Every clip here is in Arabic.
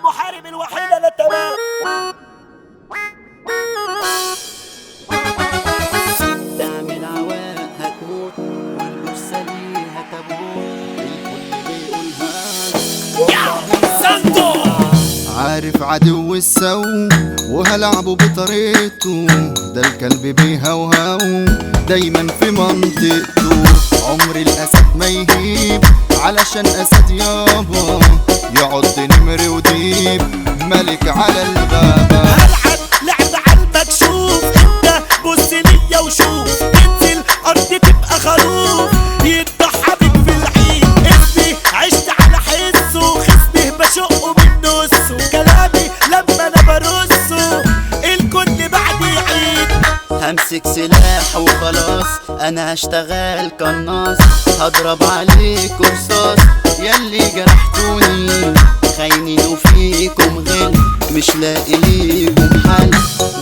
المحارب الوحيد انا تمام. تعمل عواء هتموت والجثة ليها تابوت، الكل بيقولها سانتو. عارف عدو السو وهلعبه بطريقته، ده الكلب بيهوهو دايما في منطقته. عمر الاسد ما يهيب علشان اسد يابا، يقعد نمر وديب ملك على الغابة. هلعب لعب على المكشوف، انت بص ليا وشوف، تنزل ارض تبقى خروف يضحى بيك في العيد. اسمي عشت على حسه، خصمي بشقه من نصه، كلامي لما انا برصه الكل بعد يعيد. همسك سلاح وخلاص انا هشتغل قناص، هضرب عليك رصاص ياللي جرحتوني. خاينين وفيكم غل مش لاقي ليكم حل،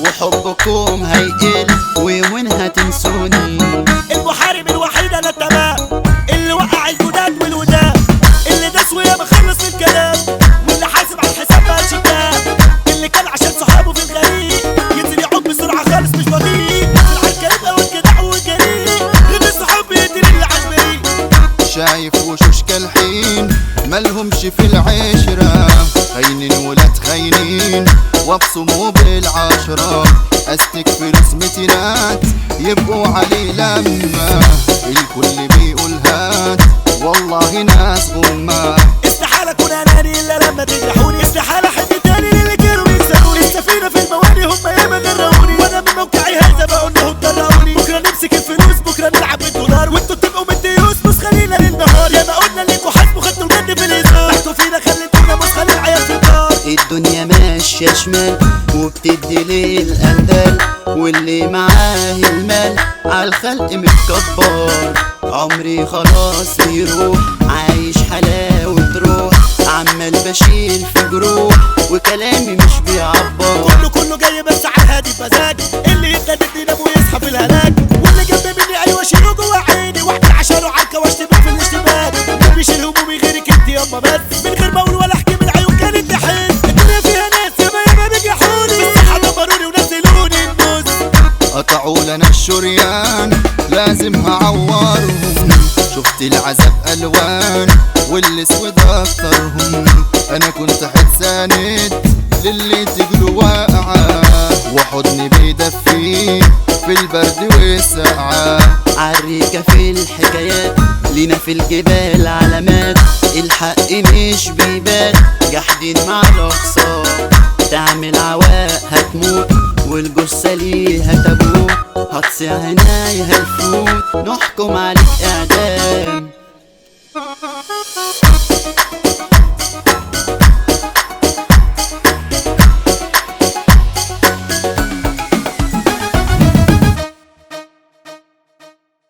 وحبكم هيقل ويومين هتنسوني. المحارب الوحيد انا تمام، اللي وقع الجداد والوداد، اللي داس ويا مخلص من الكلام، واللي حاسب على الحساب بقى شكاب، اللي كان عشان صحابه في الغريق ينزل يعوق بسرعه خالص مش بطيء. العركات او الجدع والجريء غير الصحاب بيقتل اللي عالبريء. شايف وشوش كالحين مالهمش في العشرة، خاينين ولاد خاينين وابصموا بالعشرة. استك فلوس متينات يبقوا عليه لما الكل بيقول هات، والله ناس غمة. استحالة اكون اناني الا لما تجرحوني، استحالة حد تاني اللي كانوا بيكسروني. السفينة في المواني هم ياما غرقوني، وانا من موقعي هذا بقول انهم جرقوني. بكرة نمسك الفلوس، بكرة نلعب بالدولار، وانتوا تبقوا من الديوس مسخرين للنهار. يا ما قلنا ليكوا حاسبوا خدتوا الجد في الهزار، تحتوا فينا خليتونا مسخر العيال في الدار. الدنيا ماشية شمال وبتدي للأندال، واللي معاه المال عالخلق متكبر. عمري خلاص بيروح عايش حلاوة روح، عمال بشيل في جروح وكلامي مش بيعبر. كله جاي بس على الهادي بمزاج، اللي يتندد ينام ويصحى في الهلاك، واللي جنب مني ايوه شيله جوا عيني، واحد عشانه عركه واشتبك في الاشتباك. ما بيشيل همومي غيرك انت ياما، بس من غير ما اقول ولا احكي من عيون كانت تحس. الدنيا فيها ناس ياما بيجرحوني، في الصحه دمروني ونزلوني النص. قطعوا لنا الشريان لازم هعورهم، شفت العذاب الوان والاسود اكترهم. انا كنت حساند للي تجروا واقعه، وحضني بيدفيه في البرد والسقعه. عريكة في الحكايات لينا في الجبال علامات، الحق مش بيبان جاحدين مع الأقصار. تعمل عواء هتموت والجثة ليها تابوت، هتصيع هنايا هالفوت نحكم عليك إعدام.